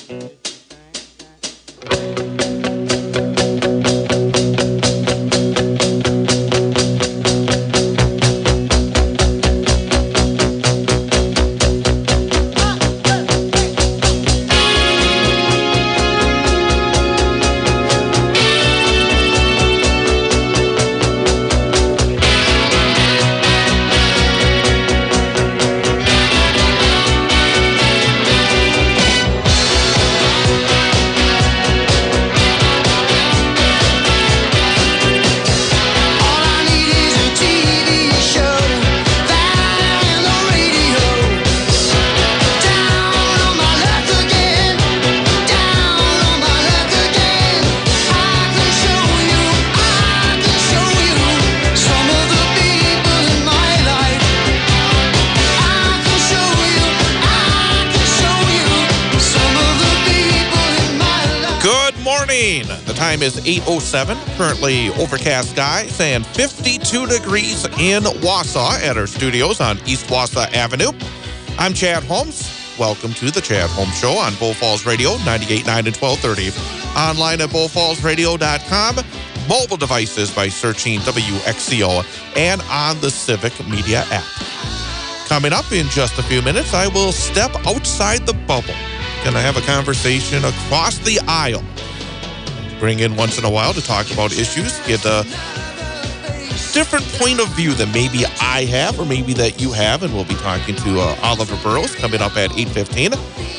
The time is 8:07, currently overcast skies and 52 degrees in Wausau at our studios on East Wausau Avenue. I'm Chad Holmes. Welcome to the Chad Holmes Show on Bull Falls Radio, 98.9 and 1230. Online at bullfallsradio.com. Mobile devices by searching WXCO and on the Civic Media app. Coming up in just a few minutes, I will step outside the bubble. Gonna have a conversation across the aisle. Bring in once in a while to talk about issues, get a different point of view than maybe I have or maybe that you have, and we'll be talking to Oliver Burrows coming up at 8:15.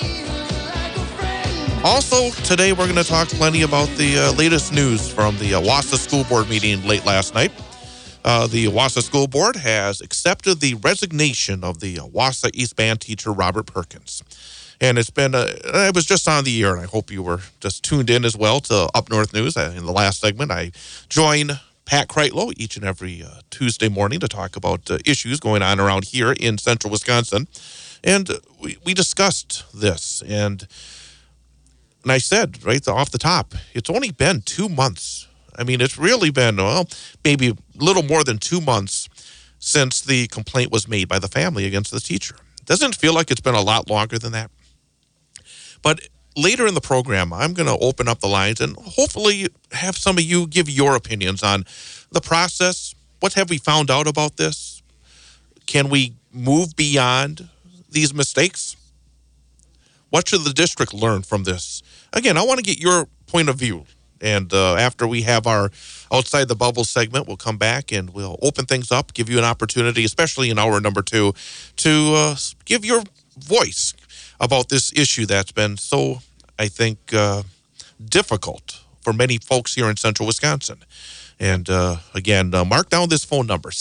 Also, today we're going to talk plenty about the latest news from the Wausau School Board meeting late last night. The Wausau School Board has accepted the resignation of the Wausau East Band teacher, Robert Perkins. And it's been, I was just on the air, and I hope you were just tuned in as well to Up North News. In the last segment, I join Pat Kreitlow each and every Tuesday morning to talk about issues going on around here in central Wisconsin. And we discussed this, and I said right off the top, it's only been 2 months. I mean, it's really been, well, maybe a little more than 2 months since the complaint was made by the family against the teacher. Doesn't feel like it's been a lot longer than that. But later in the program, I'm going to open up the lines and hopefully have some of you give your opinions on the process. What have we found out about this? Can we move beyond these mistakes? What should the district learn from this? Again, I want to get your point of view. And after we have our Outside the Bubble segment, we'll come back and we'll open things up, give you an opportunity, especially in hour number 2, to give your voice about this issue that's been so, I think, difficult for many folks here in central Wisconsin. And again, mark down this phone number,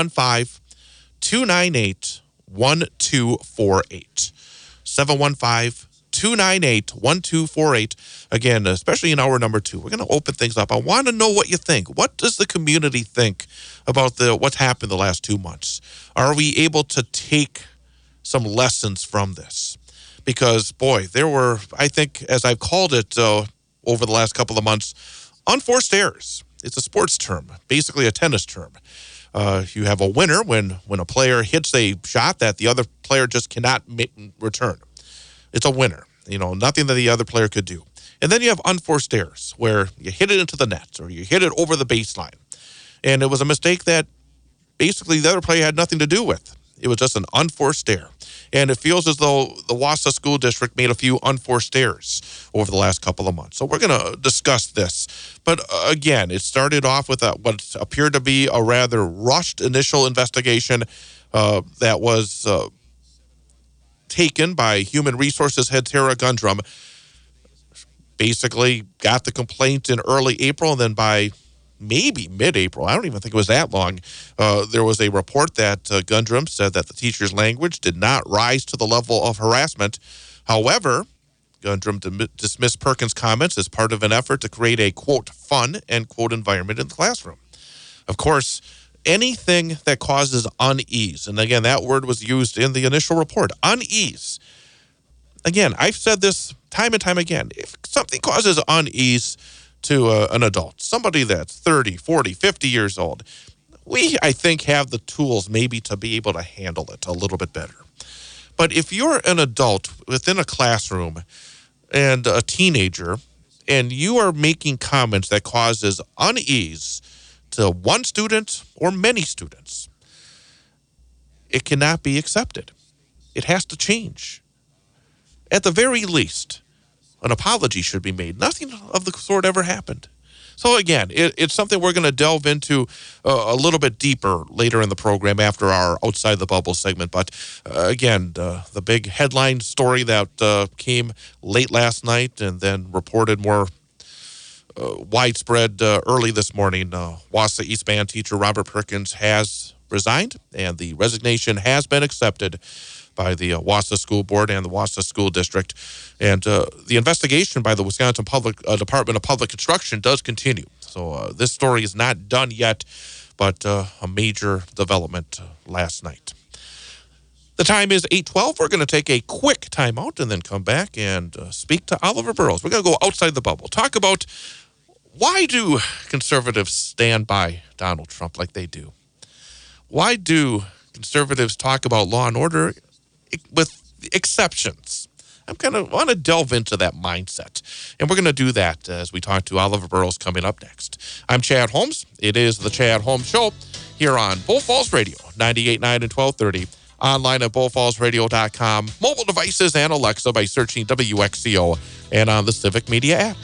715-298-1248. 715-298-1248. Again, especially in hour number 2, we're going to open things up. I want to know what you think. What does the community think about what's happened the last 2 months? Are we able to take some lessons from this? Because, boy, there were, I think, as I've called it over the last couple of months, unforced errors. It's a sports term, basically a tennis term. You have a winner when a player hits a shot that the other player just cannot return. It's a winner. You know, nothing that the other player could do. And then you have unforced errors where you hit it into the net or you hit it over the baseline. And it was a mistake that basically the other player had nothing to do with. It was just an unforced error. And it feels as though the Wausau School District made a few unforced errors over the last couple of months. So we're going to discuss this. But again, it started off with what appeared to be a rather rushed initial investigation that was taken by Human Resources head Tara Gundrum. Basically got the complaint in early April, and then by maybe mid-April, I don't even think it was that long, there was a report that Gundrum said that the teacher's language did not rise to the level of harassment. However, Gundrum dismissed Perkins' comments as part of an effort to create a, quote, fun, end quote, environment in the classroom. Of course, anything that causes unease, and again, that word was used in the initial report, unease. Again, I've said this time and time again. If something causes unease to an adult, somebody that's 30, 40, 50 years old, we, I think, have the tools maybe to be able to handle it a little bit better. But if you're an adult within a classroom, and a teenager, and you are making comments that causes unease to one student or many students, it cannot be accepted. It has to change. At the very least, an apology should be made. Nothing of the sort ever happened. So again, it's something we're going to delve into a little bit deeper later in the program after our Outside the Bubble segment. But again, the big headline story that came late last night and then reported more widespread early this morning, Wausau East band teacher Robert Perkins has resigned, and the resignation has been accepted by the Wausau School Board and the Wausau School District. And the investigation by the Wisconsin Department of Public Instruction does continue. So this story is not done yet, but a major development last night. The time is 8:12. We're going to take a quick timeout and then come back and speak to Oliver Burrows. We're going to go outside the bubble, talk about why do conservatives stand by Donald Trump like they do? Why do conservatives talk about law and order with exceptions? I'm kind of want to delve into that mindset. And we're going to do that as we talk to Oliver Burrows coming up next. I'm Chad Holmes. It is the Chad Holmes Show here on Bull Falls Radio, 98.9 and 1230. Online at bullfallsradio.com. Mobile devices and Alexa by searching WXCO and on the Civic Media app.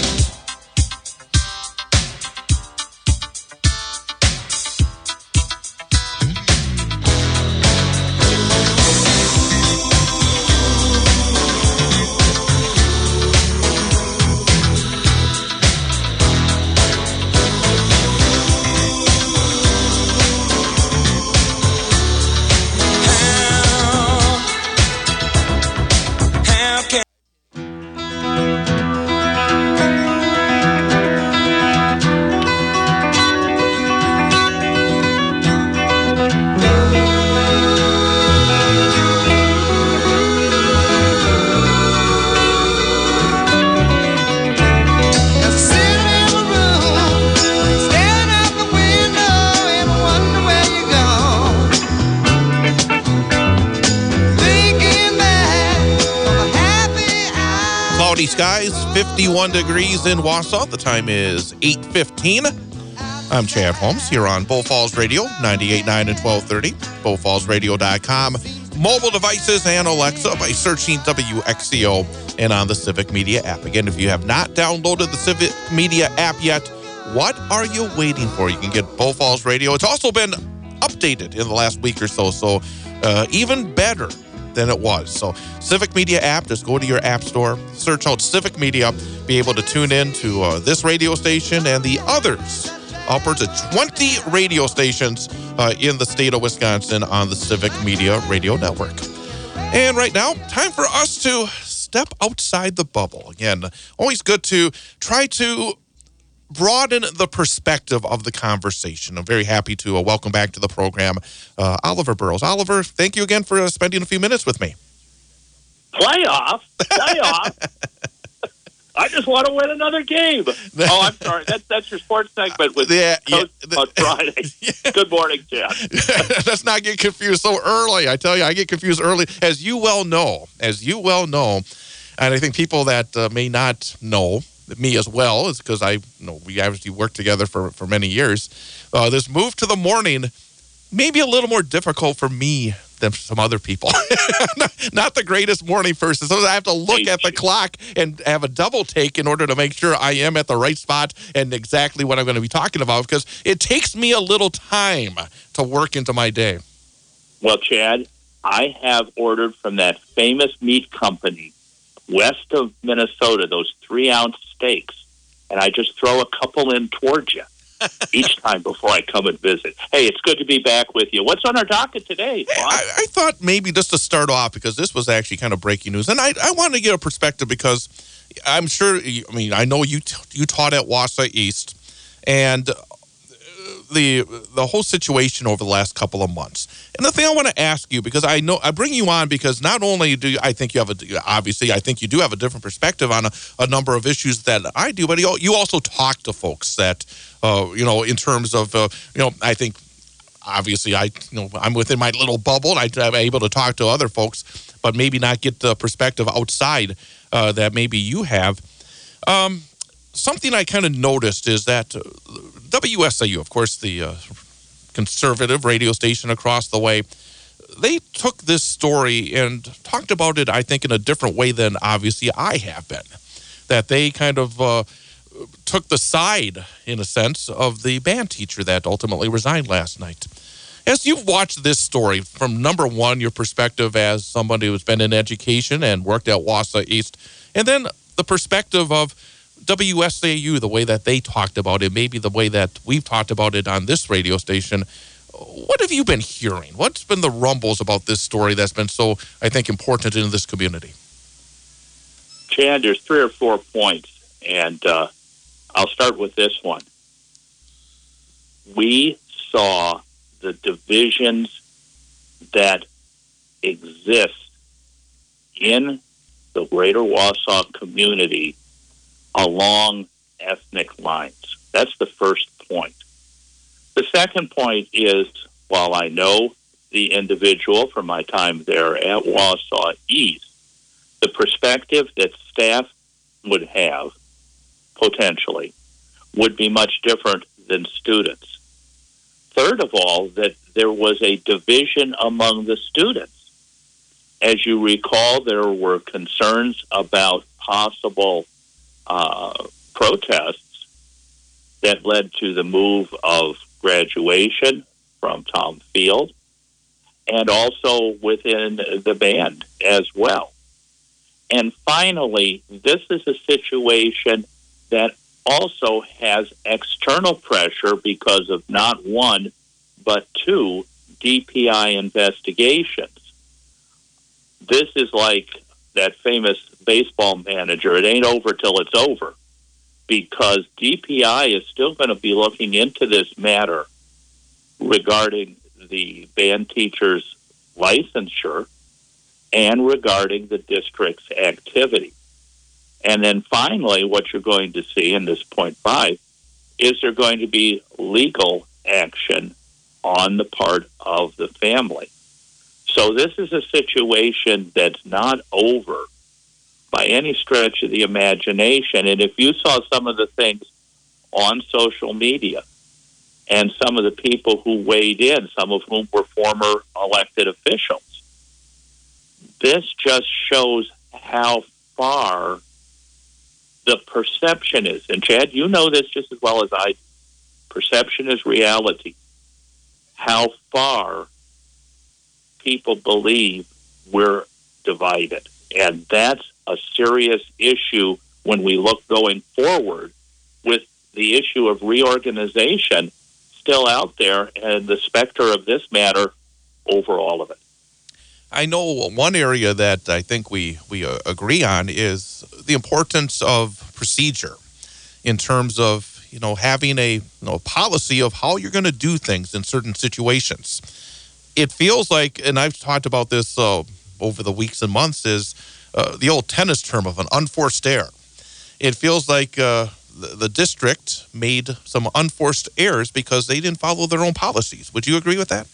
Skies, 51 degrees in Wausau. The time is 8:15. I'm Chad Holmes here on Bull Falls Radio, 98.9 and 1230, bullfallsradio.com. Mobile devices and Alexa by searching WXCO and on the Civic Media app. Again, if you have not downloaded the Civic Media app yet, what are you waiting for? You can get Bull Falls Radio. It's also been updated in the last week or so, so even better than it was. So Civic Media app, just go to your app store, search out Civic Media, be able to tune in to this radio station and the others, upwards of 20 radio stations in the state of Wisconsin on the Civic Media Radio Network. And right now, time for us to step outside the bubble. Again, always good to try to broaden the perspective of the conversation. I'm very happy to welcome back to the program Oliver Burrows. Oliver, thank you again for spending a few minutes with me. Playoff? I just want to win another game. Oh, I'm sorry. That's your sports segment with Coach on Friday. Yeah. Good morning, Chad. Let's not get confused so early. I tell you, I get confused early, as you well know. And I think people that may not know, me as well, is because we obviously worked together for many years. This move to the morning may be a little more difficult for me than some other people. Not the greatest morning person. So I have to look at the clock and have a double take in order to make sure I am at the right spot and exactly what I'm going to be talking about, because it takes me a little time to work into my day. Well, Chad, I have ordered from that famous meat company west of Minnesota, those 3-ounce steaks, and I just throw a couple in towards you each time before I come and visit. Hey, it's good to be back with you. What's on our docket today? I thought maybe just to start off, because this was actually kind of breaking news, and I wanted to get a perspective because I'm sure, I know you taught at Wausau East, and the whole situation over the last couple of months. And the thing I want to ask you, because I know I bring you on because not only do I think you have I think you do have a different perspective on a number of issues that I do, but you also talk to folks that, in terms of, I think obviously I'm within my little bubble and I'm able to talk to other folks, but maybe not get the perspective outside that maybe you have. Something I kind of noticed is that WSIU, of course, the conservative radio station across the way, they took this story and talked about it, I think, in a different way than obviously I have been. That they kind of took the side, in a sense, of the band teacher that ultimately resigned last night. As you've watched this story, from number one, your perspective as somebody who's been in education and worked at Wausau East, and then the perspective of WSAU, the way that they talked about it, maybe the way that we've talked about it on this radio station, what have you been hearing? What's been the rumbles about this story that's been so, I think, important in this community? Chad, there's 3 or 4 points, and I'll start with this one. We saw the divisions that exist in the greater Wausau community along ethnic lines. That's the first point. The second point is, while I know the individual from my time there at Wausau East, the perspective that staff would have, potentially, would be much different than students. Third of all, that there was a division among the students. As you recall, there were concerns about possible protests that led to the move of graduation from Tom Field, and also within the band as well. And finally, this is a situation that also has external pressure because of not one, but 2 DPI investigations. This is like that famous baseball manager. It ain't over till it's over, because DPI is still going to be looking into this matter regarding the band teacher's licensure and regarding the district's activity. And then finally, what you're going to see in this point 5 is there going to be legal action on the part of the family. So this is a situation that's not over by any stretch of the imagination. And if you saw some of the things on social media and some of the people who weighed in, some of whom were former elected officials, this just shows how far the perception is. And Chad, you know this just as well as I do. Perception is reality. How far people believe we're divided. And that's a serious issue when we look going forward, with the issue of reorganization still out there and the specter of this matter over all of it. I know one area that I think we agree on is the importance of procedure in terms of, having a policy of how you're going to do things in certain situations. It feels like, and I've talked about this over the weeks and months, is the old tennis term of an unforced error. It feels like the district made some unforced errors because they didn't follow their own policies. Would you agree with that?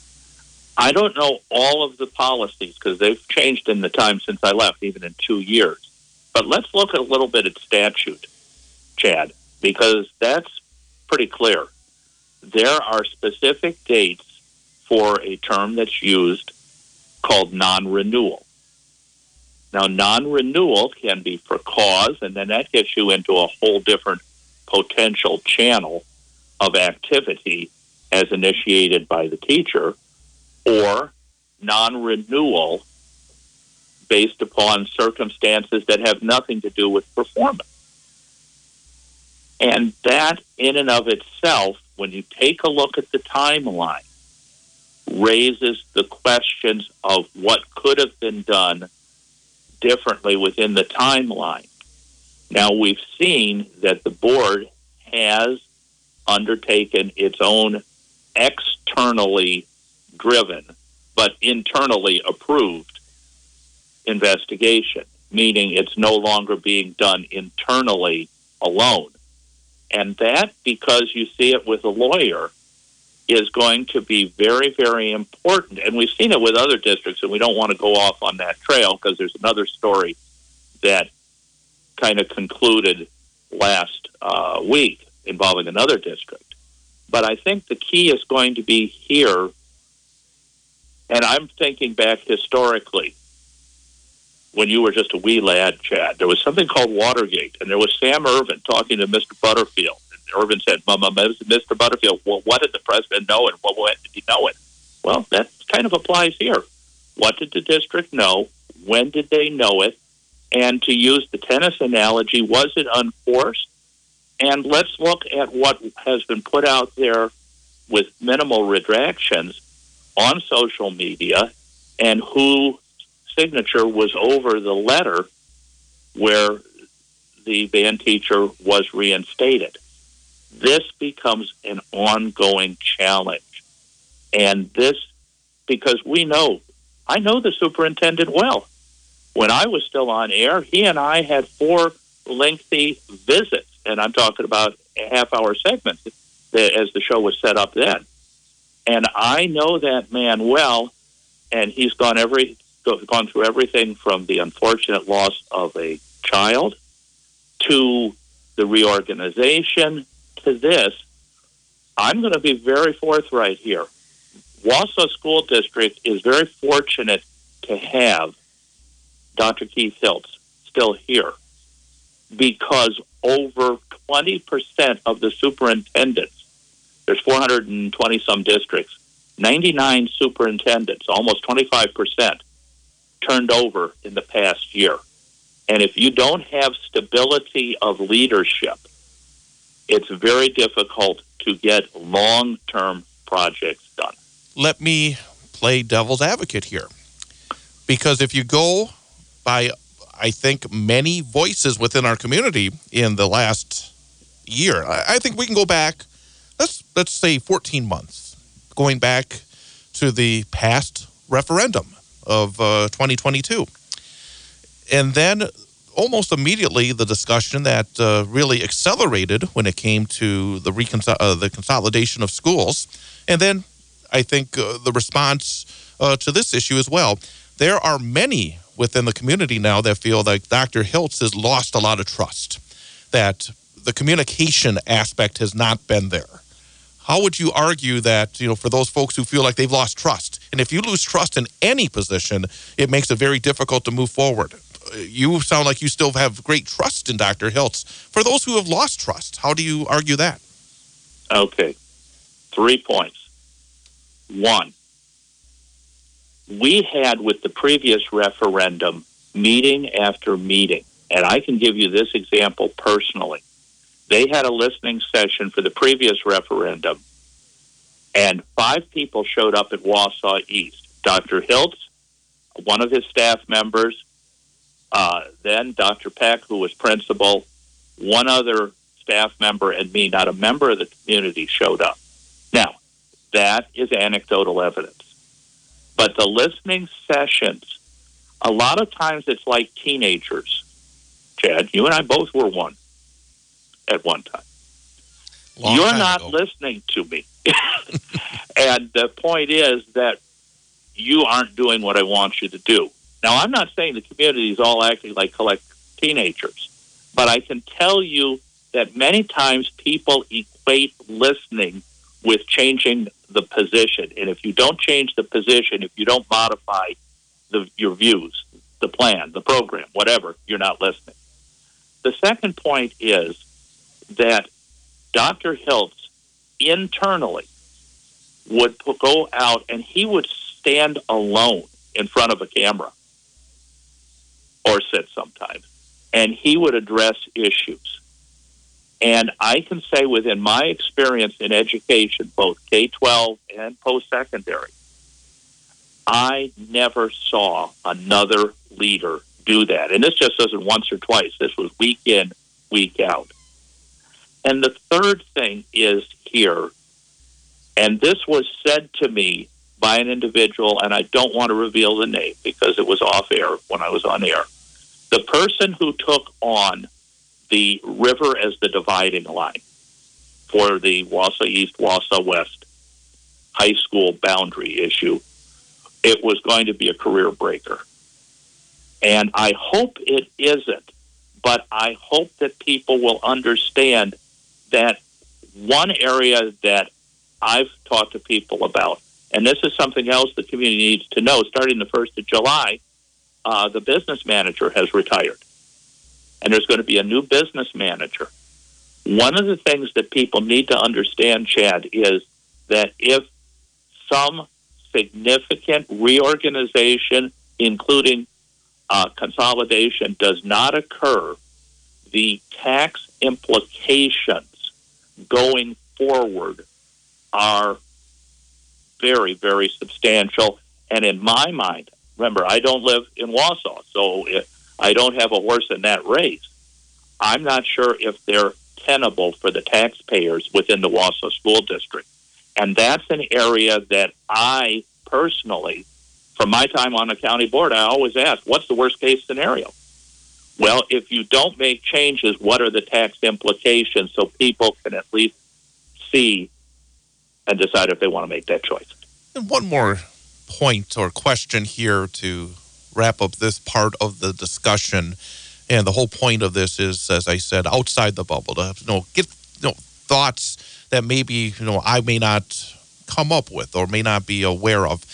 I don't know all of the policies because they've changed in the time since I left, even in 2 years. But let's look a little bit at statute, Chad, because that's pretty clear. There are specific dates for a term that's used called non-renewal. Now, non-renewal can be for cause, and then that gets you into a whole different potential channel of activity as initiated by the teacher, or non-renewal based upon circumstances that have nothing to do with performance. And that, in and of itself, when you take a look at the timeline, raises the questions of what could have been done differently within the timeline. Now, we've seen that the board has undertaken its own externally driven, but internally approved investigation, meaning it's no longer being done internally alone. And that, because you see it with a lawyer, is going to be very, very important. And we've seen it with other districts, and we don't want to go off on that trail because there's another story that kind of concluded last week involving another district. But I think the key is going to be here, and I'm thinking back historically, when you were just a wee lad, Chad, there was something called Watergate, and there was Sam Ervin talking to Mr. Butterfield. And Ervin said, Mr. Butterfield, well, what did the president know, and when did he know it? Well, that kind of applies here. What did the district know? When did they know it? And to use the tennis analogy, was it unforced? And let's look at what has been put out there with minimal redactions on social media and who signature was over the letter where the band teacher was reinstated. This becomes an ongoing challenge. And this, because I know the superintendent well. When I was still on air, he and I had 4 lengthy visits, and I'm talking about half-hour segments as the show was set up then. And I know that man well, and he's gone through everything from the unfortunate loss of a child to the reorganization to this. I'm going to be very forthright here. Wausau School District is very fortunate to have Dr. Keith Hiltz still here because over 20% of the superintendents, there's 420-some districts, 99 superintendents, almost 25%, turned over in the past year. And if you don't have stability of leadership, it's very difficult to get long-term projects done. Let me play devil's advocate here. Because if you go by, I think, many voices within our community in the last year, I think we can go back, let's say 14 months, going back to the past referendum of 2022. And then almost immediately the discussion that really accelerated when it came to the consolidation of schools. And then I think the response to this issue as well. There are many within the community now that feel like Dr. Hiltz has lost a lot of trust, that the communication aspect has not been there. How would you argue that, for those folks who feel like they've lost trust? And if you lose trust in any position, it makes it very difficult to move forward. You sound like you still have great trust in Dr. Hiltz. For those who have lost trust, how do you argue that? Okay. 3 points. 1, we had with the previous referendum meeting after meeting, and I can give you this example personally. They had a listening session for the previous referendum, and 5 people showed up at Wausau East. Dr. Hiltz, one of his staff members, then Dr. Peck, who was principal, one other staff member, and me, not a member of the community, showed up. Now, that is anecdotal evidence. But the listening sessions, a lot of times it's like teenagers. Chad, you and I both were one at one time. You're not listening to me. And the point is that you aren't doing what I want you to do. Now, I'm not saying the community is all acting like collect teenagers, but I can tell you that many times people equate listening with changing the position. And if you don't change the position, if you don't modify your views, the plan, the program, whatever, you're not listening. The second point is that Dr. Hiltz internally would go out and he would stand alone in front of a camera or sit sometimes, and he would address issues. And I can say within my experience in education, both K-12 and post-secondary, I never saw another leader do that. And this just isn't once or twice. This was week in, week out. And the third thing is here, and this was said to me by an individual, and I don't want to reveal the name because it was off air when I was on air. The person who took on the river as the dividing line for the Wausau East, Wausau West high school boundary issue, it was going to be a career breaker. And I hope it isn't, but I hope that people will understand that one area that I've talked to people about, and this is something else the community needs to know, starting the 1st of July, the business manager has retired. And there's going to be a new business manager. One of the things that people need to understand, Chad, is that if some significant reorganization, including consolidation, does not occur, the tax implications going forward are very, very substantial. And in my mind, remember, I don't live in Wausau, so I don't have a horse in that race. I'm not sure if they're tenable for the taxpayers within the Wausau School District. And that's an area that I personally, from my time on the county board, I always ask, what's the worst case scenario? Well, if you don't make changes, what are the tax implications so people can at least see and decide if they want to make that choice? And one more point or question here to wrap up this part of the discussion. And the whole point of this is, as I said, outside the bubble, to get thoughts that maybe I may not come up with or may not be aware of.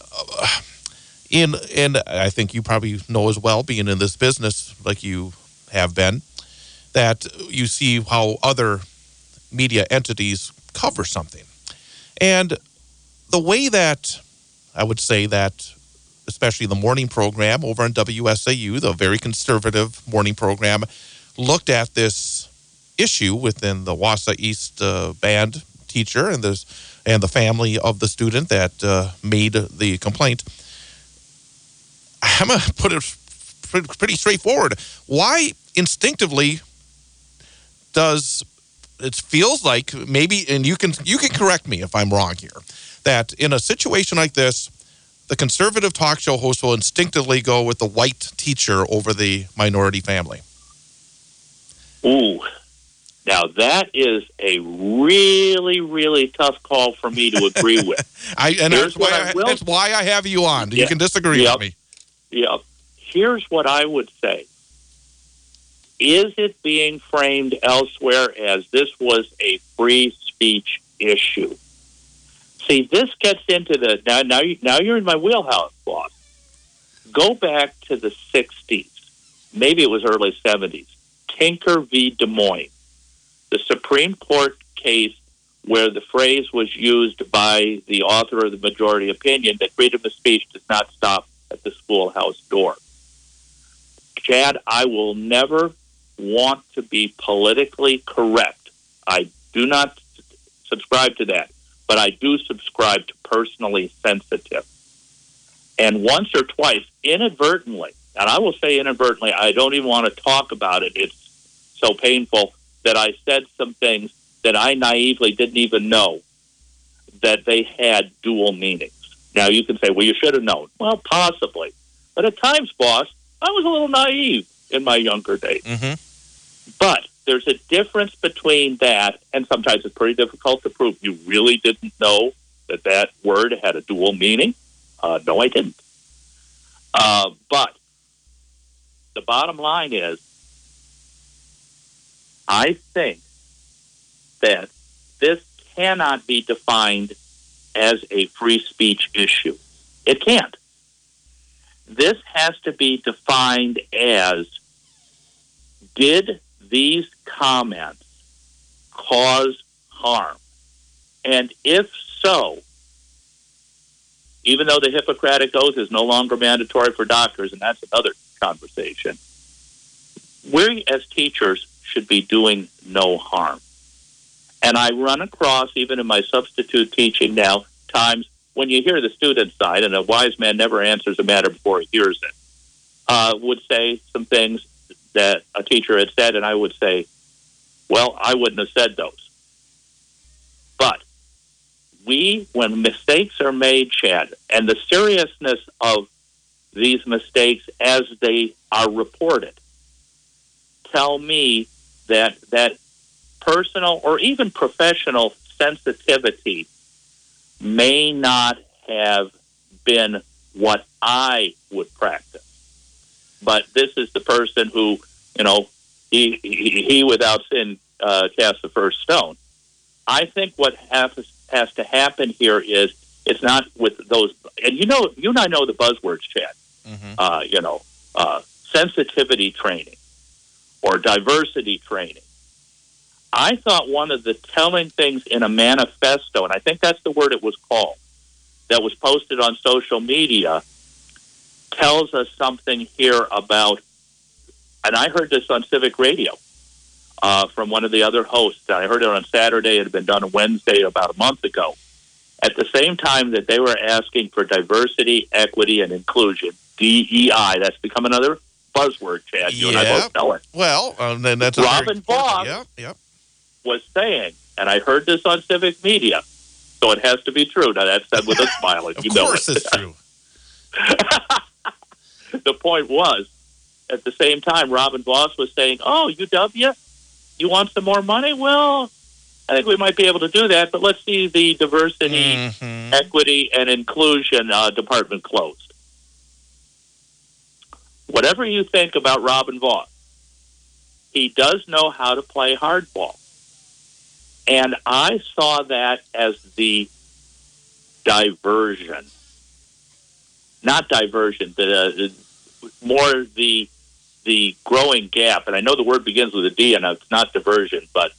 And I think you probably know as well, being in this business like you have been, that you see how other media entities cover something. And the way that I would say that, especially the morning program over on WSAU, the very conservative morning program, looked at this issue within the Wausau East band teacher and the family of the student that made the complaint. I'm going to put it pretty straightforward. Why instinctively does it feels like maybe, and you can correct me if I'm wrong here, that in a situation like this, the conservative talk show host will instinctively go with the white teacher over the minority family? Ooh, now that is a really, really tough call for me to agree with. That's why I have you on. You can disagree with me. Yeah. Here's what I would say. Is it being framed elsewhere as this was a free speech issue? See, this gets into now you're in my wheelhouse, boss. Go back to the 60s, maybe it was early 70s, Tinker v. Des Moines, the Supreme Court case where the phrase was used by the author of the majority opinion that freedom of speech does not stop at the schoolhouse door. Chad, I will never want to be politically correct. I do not subscribe to that, but I do subscribe to personally sensitive. And once or twice, inadvertently, and I will say inadvertently, I don't even want to talk about it. It's so painful that I said some things that I naively didn't even know that they had dual meanings. Now, you can say, well, you should have known. Well, possibly. But at times, boss, I was a little naive in my younger days. Mm-hmm. But there's a difference between that, and sometimes it's pretty difficult to prove. You really didn't know that word had a dual meaning? No, I didn't. But the bottom line is, I think that this cannot be defined as a free speech issue. It can't. This has to be defined as, did these comments cause harm? And if so, even though the Hippocratic Oath is no longer mandatory for doctors, and that's another conversation, we as teachers should be doing no harm. And I run across, even in my substitute teaching now, times when you hear the student side, and a wise man never answers a matter before he hears it, would say some things that a teacher had said, and I would say, well, I wouldn't have said those. But when mistakes are made, Chad, and the seriousness of these mistakes as they are reported, tell me that personal or even professional sensitivity may not have been what I would practice. but this is the person who, he without sin cast the first stone. I think what has to happen here is it's not with those, and you and I know the buzzwords, Chad. Sensitivity training or diversity training. I thought one of the telling things in a manifesto, and I think that's the word it was called, that was posted on social media, tells us something here about, and I heard this on Civic Radio from one of the other hosts. I heard it on Saturday. It had been done on Wednesday about a month ago. At the same time that they were asking for diversity, equity, and inclusion, DEI, that's become another buzzword, Chad. You and I both know it. Well, then that's Robin Vos was saying, and I heard this on Civic Media, so it has to be true. Now, that's said with a smile. Of course it's true. The point was, at the same time, Robin Vos was saying, UW, you want some more money? Well, I think we might be able to do that, but let's see the diversity, equity, and inclusion department closed. Whatever you think about Robin Vos, he does know how to play hardball. And I saw that as the diversion. Not diversion, more the growing gap. And I know the word begins with a D, and it's not diversion, but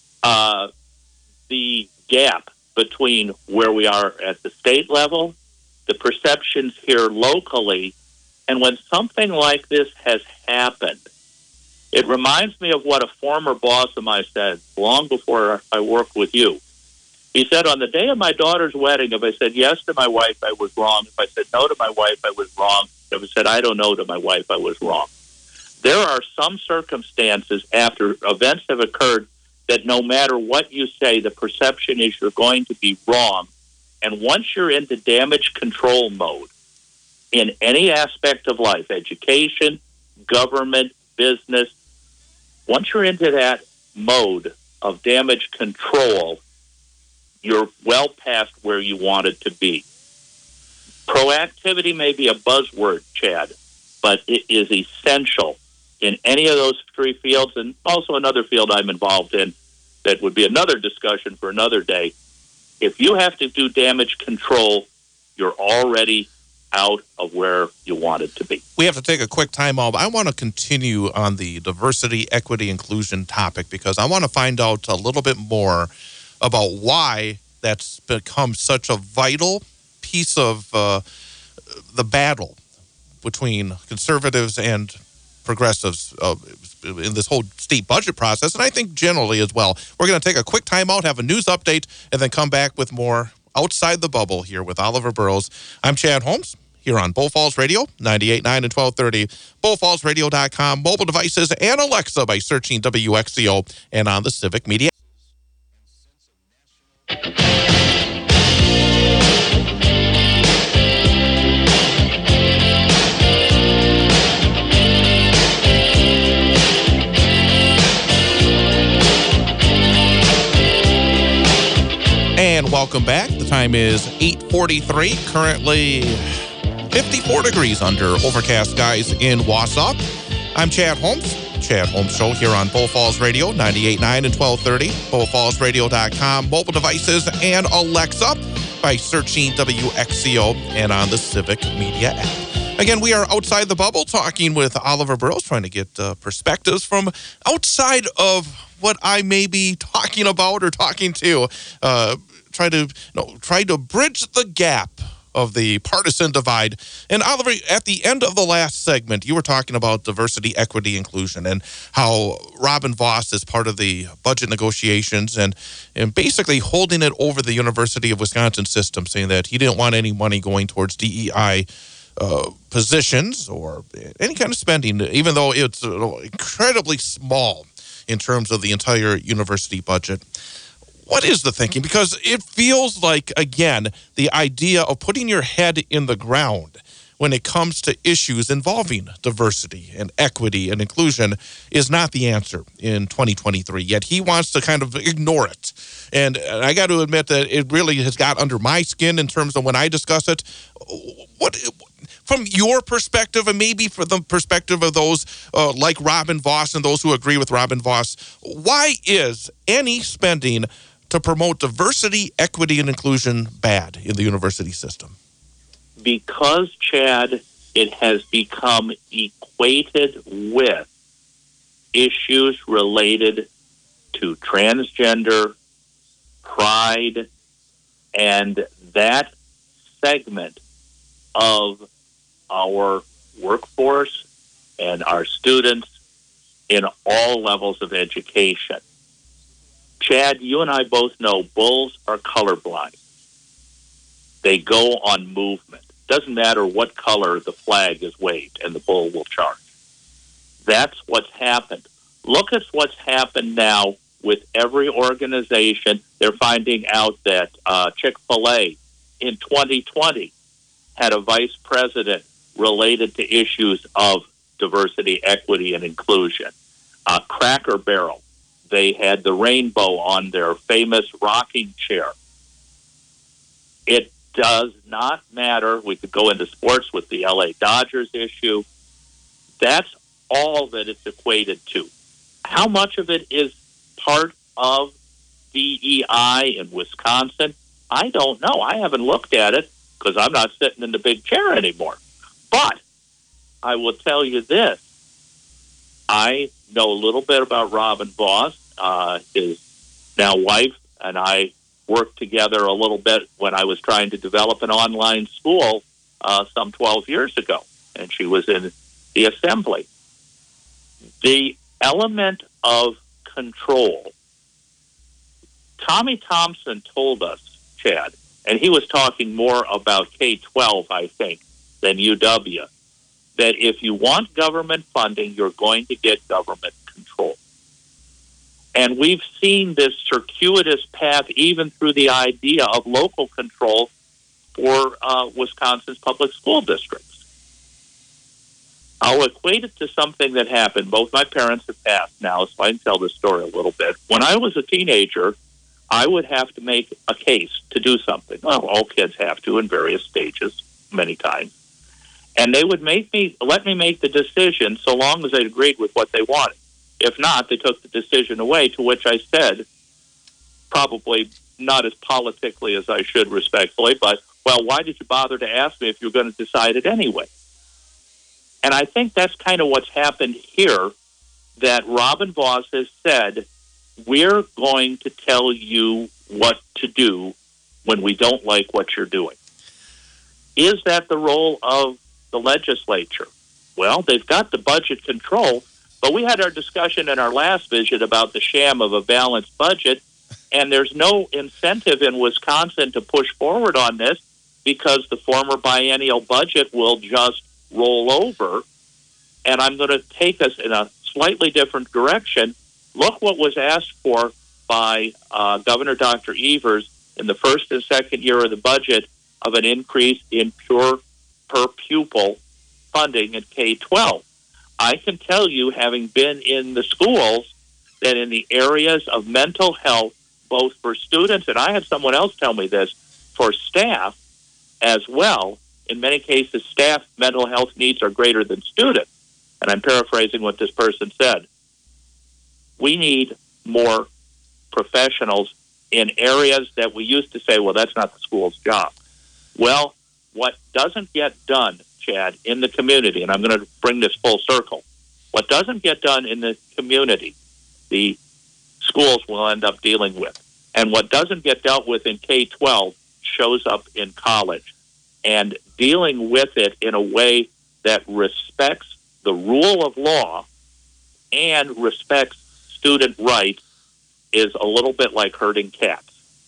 the gap between where we are at the state level, the perceptions here locally, and when something like this has happened, it reminds me of what a former boss of mine said long before I worked with you. He said, on the day of my daughter's wedding, if I said yes to my wife, I was wrong. If I said no to my wife, I was wrong. If I said I don't know to my wife, I was wrong. There are some circumstances after events have occurred that no matter what you say, the perception is you're going to be wrong. And once you're into damage control mode in any aspect of life, education, government, business, once you're into that mode of damage control, you're well past where you wanted to be. Proactivity may be a buzzword, Chad, but it is essential in any of those three fields, and also another field I'm involved in that would be another discussion for another day. If you have to do damage control, you're already out of where you wanted to be. We have to take a quick time out. I want to continue on the diversity, equity, inclusion topic because I want to find out a little bit more about why that's become such a vital piece of the battle between conservatives and progressives in this whole state budget process, and I think generally as well. We're going to take a quick time out, have a news update, and then come back with more Outside the Bubble here with Oliver Burrows. I'm Chad Holmes here on Bull Falls Radio, 98.9 and 1230, bullfallsradio.com, mobile devices, and Alexa by searching WXCO and on the Civic Media. And welcome back. The time is 8:43, currently 54 degrees under overcast skies in Wausau. I'm Chad Holmes, Chad Holmes Show here on Bull Falls Radio, 98.9 and 1230, bullfallsradio.com, mobile devices, and Alexa by searching WXCO and on the Civic Media app. Again, we are outside the bubble talking with Oliver Burrows, trying to get perspectives from outside of what I may be talking about or talking to. Try to bridge the gap of the partisan divide. And Oliver, at the end of the last segment, you were talking about diversity, equity, inclusion, and how Robin Vos is part of the budget negotiations and basically holding it over the University of Wisconsin system, saying that he didn't want any money going towards DEI positions or any kind of spending, even though it's incredibly small in terms of the entire university budget. What is the thinking? Because it feels like, again, the idea of putting your head in the ground when it comes to issues involving diversity and equity and inclusion is not the answer in 2023. Yet he wants to kind of ignore it. And I got to admit that it really has got under my skin in terms of when I discuss it. What from your perspective, and maybe from the perspective of those like Robin Vos and those who agree with Robin Vos, why is any spending to promote diversity, equity, and inclusion bad in the university system? Because, Chad, it has become equated with issues related to transgender, pride, and that segment of our workforce and our students in all levels of education. Chad, you and I both know bulls are colorblind. They go on movement. Doesn't matter what color the flag is waved, and the bull will charge. That's what's happened. Look at what's happened now with every organization. They're finding out that Chick-fil-A in 2020 had a vice president related to issues of diversity, equity, and inclusion. Cracker Barrel, they had the rainbow on their famous rocking chair. It does not matter. We could go into sports with the LA Dodgers issue. That's all that it's equated to. How much of it is part of DEI in Wisconsin? I don't know. I haven't looked at it because I'm not sitting in the big chair anymore. But I will tell you this. I know a little bit about Robin Vos. His now wife and I worked together a little bit when I was trying to develop an online school some 12 years ago, and she was in the assembly. The element of control. Tommy Thompson told us, Chad, and he was talking more about K-12, I think, than UW, that if you want government funding, you're going to get government control. And we've seen this circuitous path even through the idea of local control for Wisconsin's public school districts. I'll equate it to something that happened. Both my parents have passed now, so I can tell this story a little bit. When I was a teenager, I would have to make a case to do something. Well, all kids have to in various stages, many times. And they would let me make the decision so long as they agreed with what they wanted. If not, they took the decision away, to which I said, probably not as politically as I should respectfully, but, well, why did you bother to ask me if you were going to decide it anyway? And I think that's kind of what's happened here, that Robin Vos has said, we're going to tell you what to do when we don't like what you're doing. Is that the role of the legislature? Well, they've got the budget control, but we had our discussion in our last visit about the sham of a balanced budget, and there's no incentive in Wisconsin to push forward on this because the former biennial budget will just roll over. And I'm going to take us in a slightly different direction. Look what was asked for by Governor Dr. Evers in the first and second year of the budget of an increase in pure per pupil funding in K-12. I can tell you, having been in the schools, that in the areas of mental health, both for students, and I had someone else tell me this, for staff as well, in many cases, staff mental health needs are greater than students. And I'm paraphrasing what this person said. We need more professionals in areas that we used to say, well, that's not the school's job. Well, what doesn't get done, Chad, in the community, and I'm going to bring this full circle, what doesn't get done in the community, the schools will end up dealing with. And what doesn't get dealt with in K-12 shows up in college. And dealing with it in a way that respects the rule of law and respects student rights is a little bit like herding cats.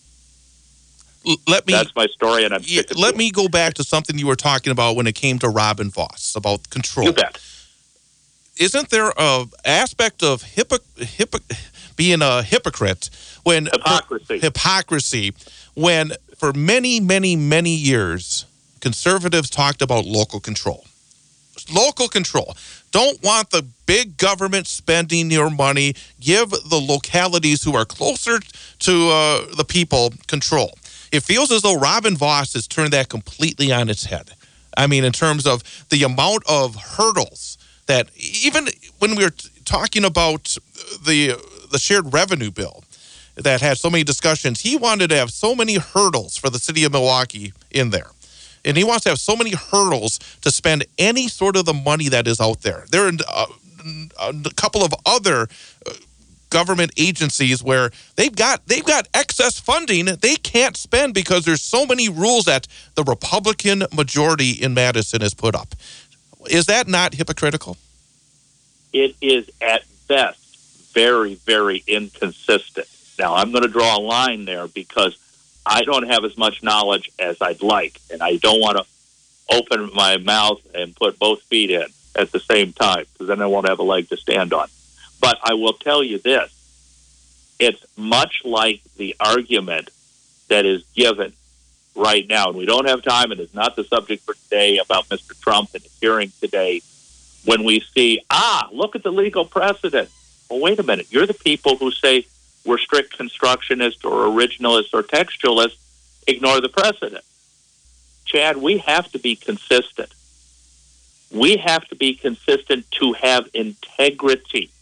That's my story, and I'm sticking to it. Let me go back to something you were talking about when it came to Robin Vos, about control. You bet. Isn't there an aspect of being a hypocrite when hypocrisy when for many, many, many years conservatives talked about local control? Local control. Don't want the big government spending your money. Give the localities who are closer to the people control. It feels as though Robin Vos has turned that completely on its head. I mean, in terms of the amount of hurdles that even when we were talking about the shared revenue bill that had so many discussions, he wanted to have so many hurdles for the city of Milwaukee in there. And he wants to have so many hurdles to spend any sort of the money that is out there. There are a couple of other government agencies where they've got excess funding they can't spend because there's so many rules that the Republican majority in Madison has put up. Is that not hypocritical? It is at best very, very inconsistent. Now, I'm going to draw a line there because I don't have as much knowledge as I'd like, and I don't want to open my mouth and put both feet in at the same time because then I won't have a leg to stand on. But I will tell you this. It's much like the argument that is given right now, and we don't have time, and it's not the subject for today, about Mr. Trump and the hearing today, when we see, look at the legal precedent. Well, wait a minute. You're the people who say we're strict constructionists or originalists or textualists. Ignore the precedent. Chad, we have to be consistent. We have to be consistent to have integrity.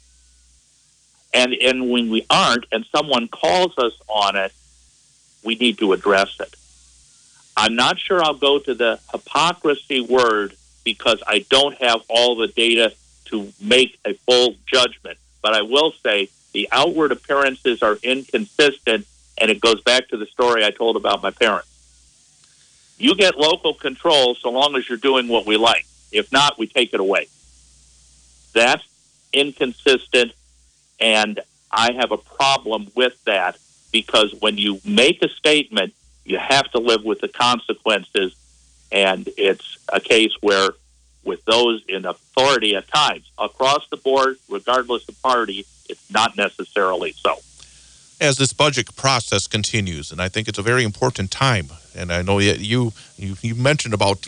And when we aren't, and someone calls us on it, we need to address it. I'm not sure I'll go to the hypocrisy word because I don't have all the data to make a full judgment. But I will say the outward appearances are inconsistent, and it goes back to the story I told about my parents. You get local control so long as you're doing what we like. If not, we take it away. That's inconsistent, and I have a problem with that because when you make a statement, you have to live with the consequences, and it's a case where with those in authority at times, across the board, regardless of party, it's not necessarily so. As this budget process continues, and I think it's a very important time, and I know you mentioned about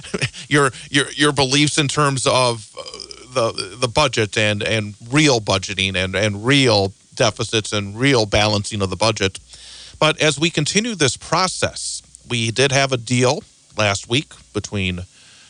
your beliefs in terms of the budget and real budgeting and real deficits and real balancing of the budget. But as we continue this process, we did have a deal last week between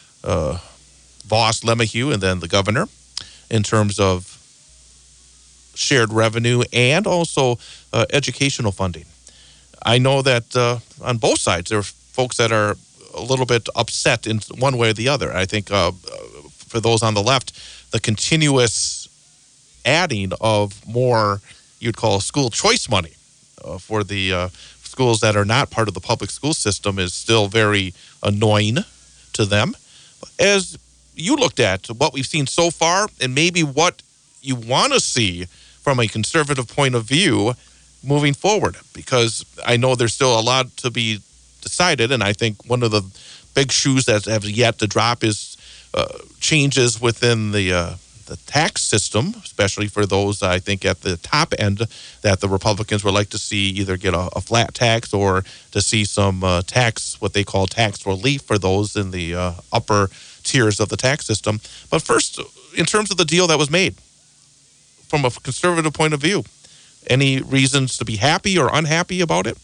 Voss, LeMahieu, and then the governor in terms of shared revenue and also educational funding. I know that on both sides there are folks that are a little bit upset in one way or the other. I think for those on the left, the continuous adding of more you'd call school choice money for the schools that are not part of the public school system is still very annoying to them. As you looked at what we've seen so far and maybe what you want to see from a conservative point of view moving forward, because I know there's still a lot to be decided, and I think one of the big shoes that have yet to drop is changes within the tax system, especially for those, I think, at the top end that the Republicans would like to see either get a flat tax or to see some tax, what they call tax relief for those in the upper tiers of the tax system. But first, in terms of the deal that was made, from a conservative point of view, any reasons to be happy or unhappy about it?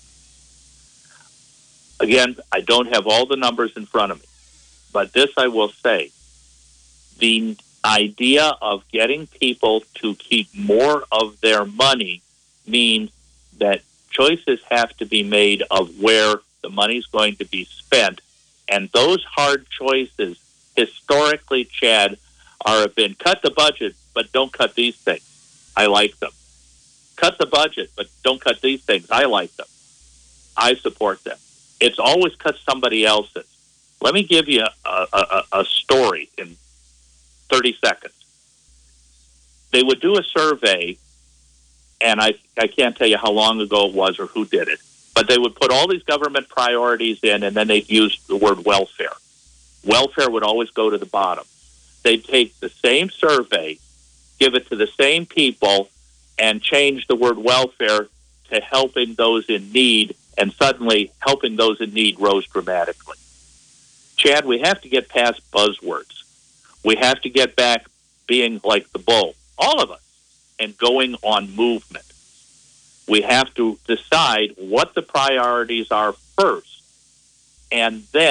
Again, I don't have all the numbers in front of me, but this I will say. The idea of getting people to keep more of their money means that choices have to be made of where the money's going to be spent. And those hard choices, historically, Chad, have been cut the budget, but don't cut these things. I like them. Cut the budget, but don't cut these things. I like them. I support them. It's always cut somebody else's. Let me give you a story in 30 seconds. They would do a survey, and I can't tell you how long ago it was or who did it, but they would put all these government priorities in, and then they'd use the word welfare. Welfare would always go to the bottom. They'd take the same survey, give it to the same people, and change the word welfare to helping those in need, and suddenly helping those in need rose dramatically. Chad, we have to get past buzzwords. We have to get back being like the bull, all of us, and going on movement. We have to decide what the priorities are first, and then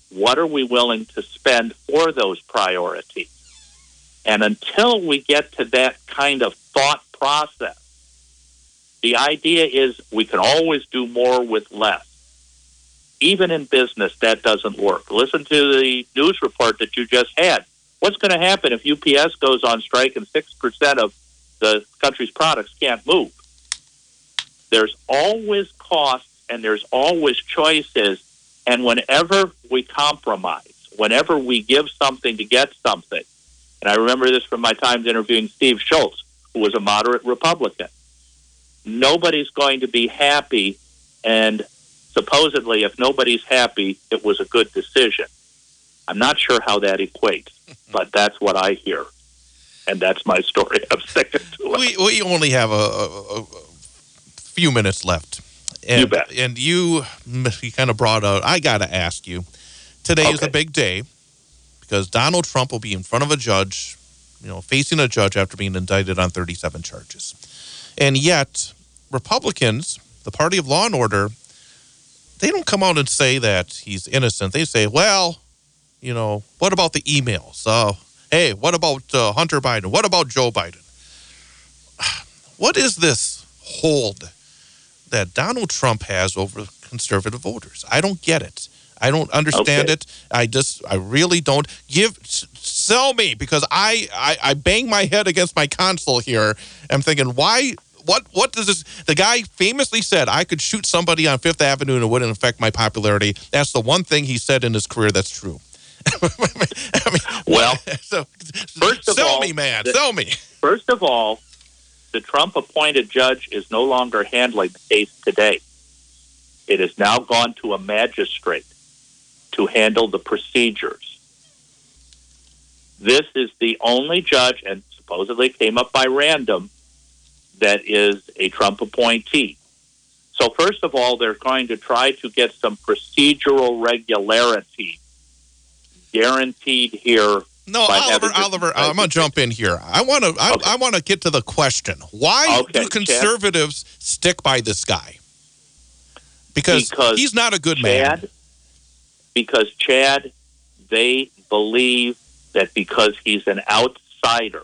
what are we willing to spend for those priorities? And until we get to that kind of thought process, the idea is we can always do more with less. Even in business, that doesn't work. Listen to the news report that you just had. What's going to happen if UPS goes on strike and 6% of the country's products can't move? There's always costs and there's always choices. And whenever we compromise, whenever we give something to get something, and I remember this from my times interviewing Steve Schultz, who was a moderate Republican, nobody's going to be happy, and supposedly if nobody's happy, it was a good decision. I'm not sure how that equates, but that's what I hear. And that's my story. I'm sticking to it. We only have a few minutes left. And, you bet. And you kind of brought out, I got to ask you, today is a big day because Donald Trump will be in front of a judge, facing a judge after being indicted on 37 charges. And yet, Republicans, the party of law and order, they don't come out and say that he's innocent. They say, well, what about the emails? Hey, what about Hunter Biden? What about Joe Biden? What is this hold that Donald Trump has over conservative voters? I don't get it. I don't understand it. I really don't. Sell me, because I bang my head against my console here. I'm thinking, why? What does this? The guy famously said, I could shoot somebody on Fifth Avenue and it wouldn't affect my popularity. That's the one thing he said in his career that's true. Sell me, man. Sell me. First of all, the Trump-appointed judge is no longer handling the case today. It has now gone to a magistrate to handle the procedures. This is the only judge, and supposedly came up by random, that is a Trump appointee. So first of all, they're going to try to get some procedural regularity guaranteed here. No, Oliver, I'm going to jump in here. I want to get to the question. Why do conservatives stick by this guy? Because he's not a good man. Because, Chad, they believe that because he's an outsider,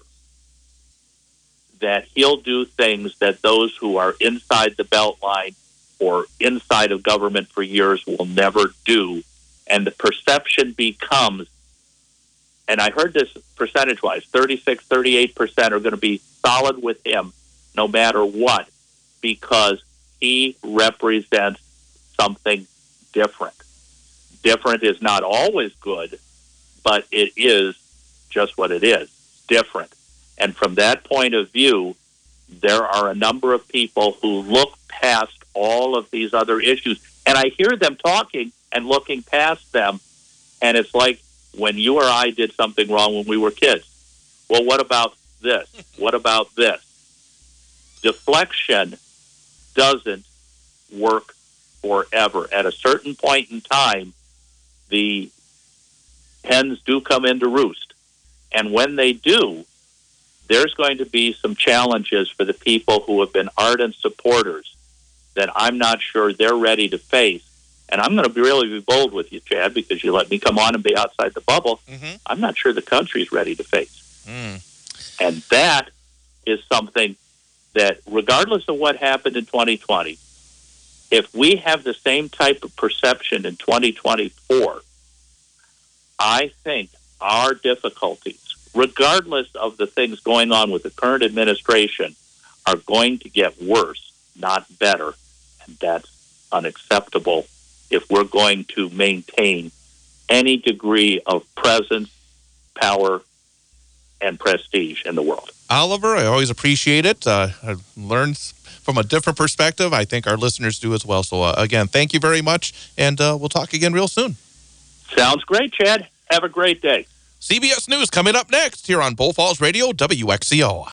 that he'll do things that those who are inside the Beltline or inside of government for years will never do. And the perception becomes, and I heard this percentage-wise, 36, 38% are going to be solid with him no matter what, because he represents something different. Different is not always good, but it is just what it is, different. And from that point of view, there are a number of people who look past all of these other issues. And I hear them talking and looking past them, and it's like when you or I did something wrong when we were kids. Well, what about this? What about this? Deflection doesn't work forever. At a certain point in time, the hens do come into roost. And when they do, there's going to be some challenges for the people who have been ardent supporters that I'm not sure they're ready to face. And I'm going to really be bold with you, Chad, because you let me come on and be outside the bubble. Mm-hmm. I'm not sure the country's ready to face. And that is something that, regardless of what happened in 2020, if we have the same type of perception in 2024, I think our difficulties, regardless of the things going on with the current administration, are going to get worse, not better. And that's unacceptable if we're going to maintain any degree of presence, power, and prestige in the world. Oliver, I always appreciate it. I've learned from a different perspective. I think our listeners do as well. So, again, thank you very much, and we'll talk again real soon. Sounds great, Chad. Have a great day. CBS News coming up next here on Bull Falls Radio, WXCO.